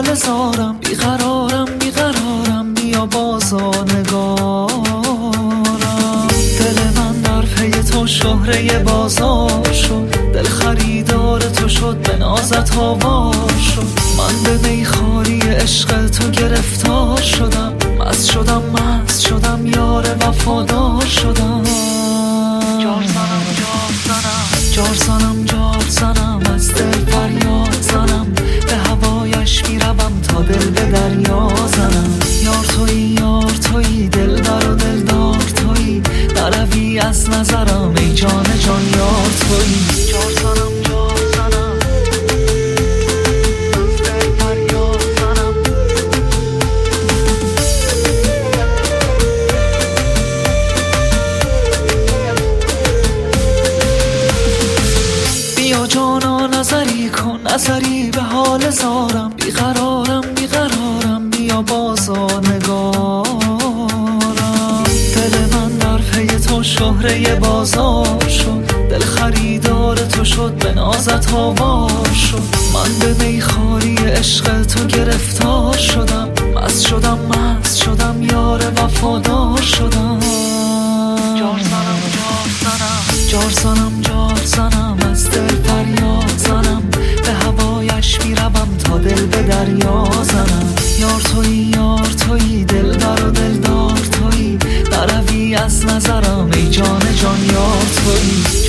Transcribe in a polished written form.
حال زارم، بیقرارم بیا بازا نگارم. دل من در پی تو شهره بازار شد، دل خریدار تو شد به نازت آوار شد. من به میخواری عشق تو گرفتار شدم، مست شدم یار وفادار شدم. جار زنم از دل فریاد زنم، به هوایش میروم تا دل به دریا زنم. یار تویی دلبر و دلدار تویی، نروی از نظرم ای جان یار تویی. جار زنم از دل فریاد زنم. بیا جانا نظری کن، نظری به حال زارم. بیقرارم بیا بازا نگارم. دل من در پی تو شهره بازار شد، دل خریدار تو شد به نازت آوار شد. من به میخواری عشق تو گرفتار شدم، مست شدم یار وفادار شدم. جار زنم از دل فریاد زنم، به هوایش میروم تا دل به دریا زنم. یار تویی دلبر و دلدار تویی، نروی از نظرم ای جان یار تویی.